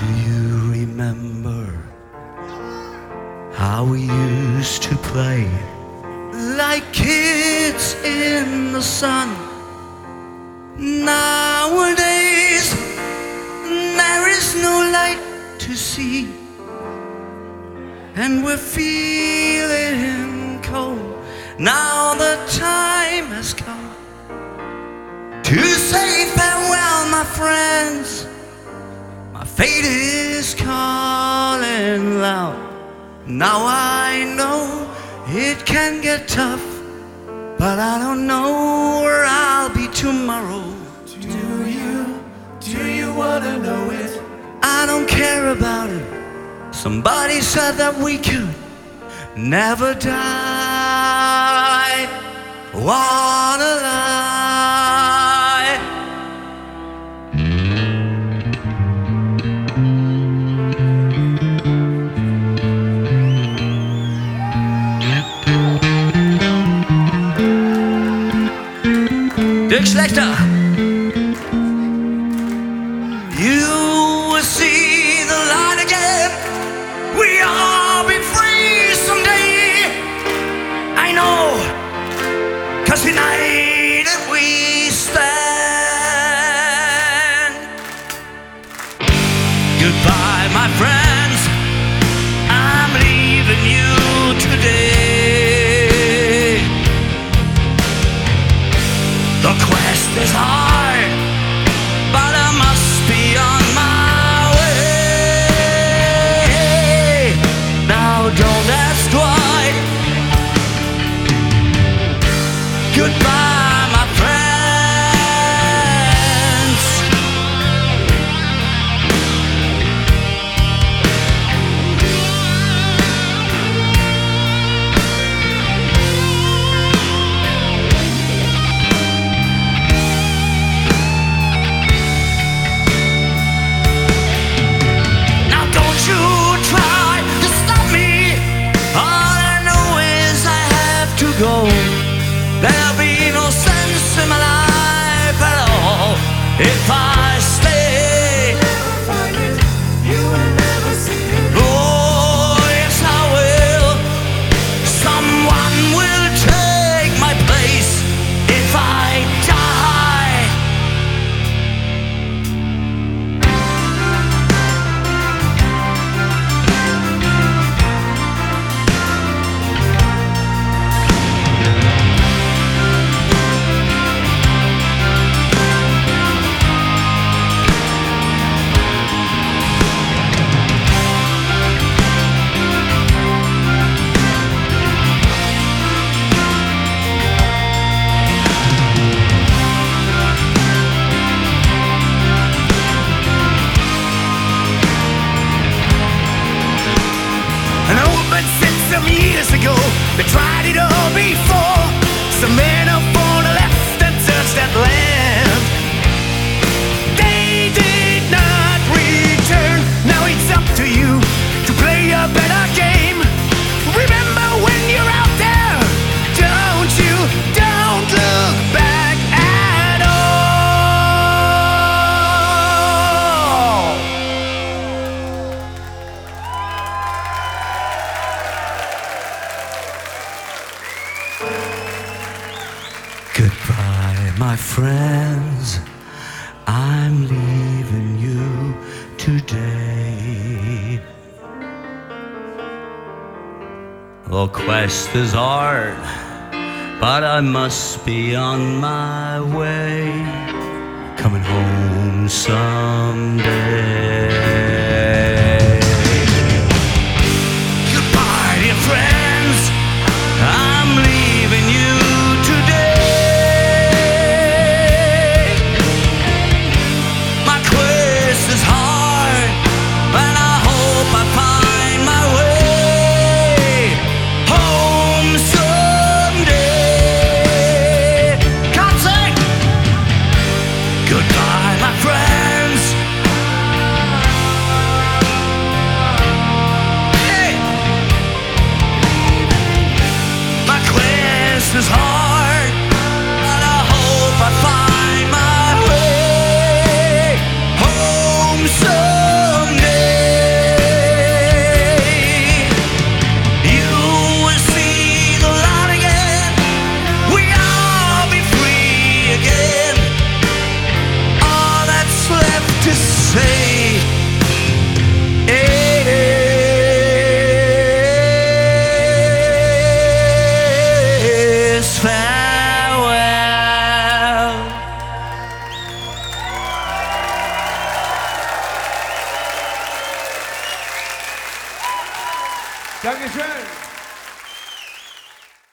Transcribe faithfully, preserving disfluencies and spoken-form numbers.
Do you remember how we used to play like kids in the sun? Nowadays there is no light to see, and we're feeling cold. Now the time has come to say farewell, my friends. My fate is calling loud. Now I know it can get tough, but I don't know where I'll be tomorrow. Do you, do you wanna know it? I don't care about it. Somebody said that we could never die. What a lie. Dirk Schlechter. You will see the light again. We all be free someday. I know, 'cause united we stand. Goodbye, my friends. I'm leaving you today. The quest is hard, but I must be on my way. Now don't ask why. Goodbye, my friends. Now don't you try to stop me. All I know is I have to go. There'll be no sense in my life at all if I stay. Never find it, you will never see it. Oh, yes I will. Someone will take my place if I die. An old man said some years ago, they tried it all before. Some men have fallen left and touched that land. They did not return. Now it's up to you to play a better game. Remember when you're out there, don't you, don't look back at all. Goodbye, my friends. I'm leaving you today. The quest is hard, but I must be on my way. Coming home someday.